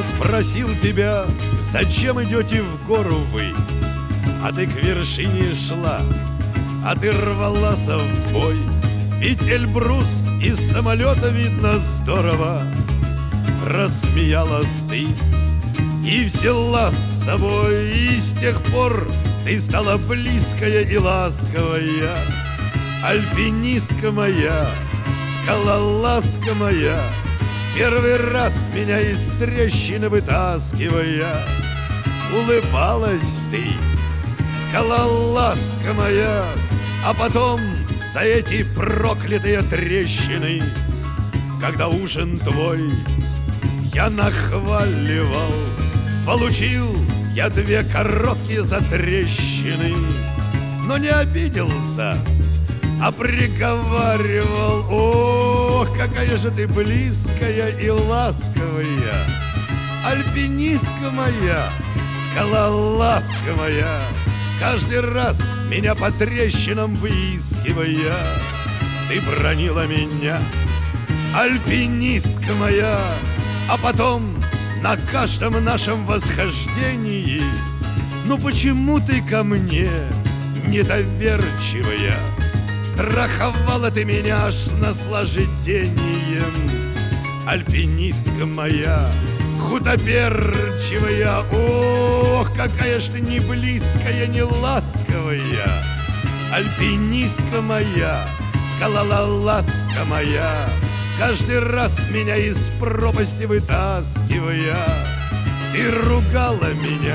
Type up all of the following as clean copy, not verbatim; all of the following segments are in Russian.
спросил тебя, зачем идете в гору вы? А ты к вершине шла, а ты рвалась в бой. Ведь Эльбрус из самолета видно здорово. Рассмеялась ты и взяла с собой, и с тех пор ты стала близкая и ласковая. Альпинистка моя, скалолазка моя, первый раз меня из трещины вытаскивая. Улыбалась ты, скалолазка моя, а потом за эти проклятые трещины, когда ужин твой я нахваливал, получил я 2 короткие затрещины, но не обиделся, а приговаривал: ох, какая же ты близкая и ласковая, альпинистка моя, скалолазка моя, каждый раз меня по трещинам выискивая. Ты бранила меня, альпинистка моя, а потом на каждом нашем восхождении: ну почему ты ко мне недоверчивая? Страховала ты меня аж с наслаждением. Альпинистка моя, худоперчивая, ох, какая ж ты не близкая, не ласковая. Альпинистка моя, скалолазка моя, каждый раз меня из пропасти вытаскивая. Ты ругала меня,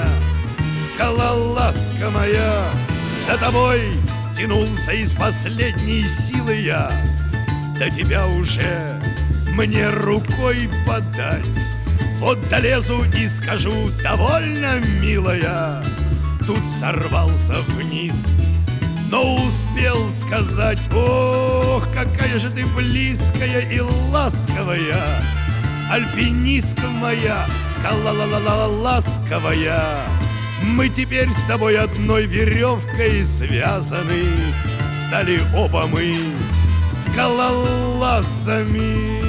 скалолазка моя, за тобой тянулся из последней силы я. До тебя уже мне рукой подать. Вот долезу и скажу: довольно, милая. Тут сорвался вниз, но успел сказать: ох, какая же ты близкая и ласковая, альпинистка моя, скалолазковая. Мы теперь с тобой одной веревкой связаны, стали оба мы скалолазами.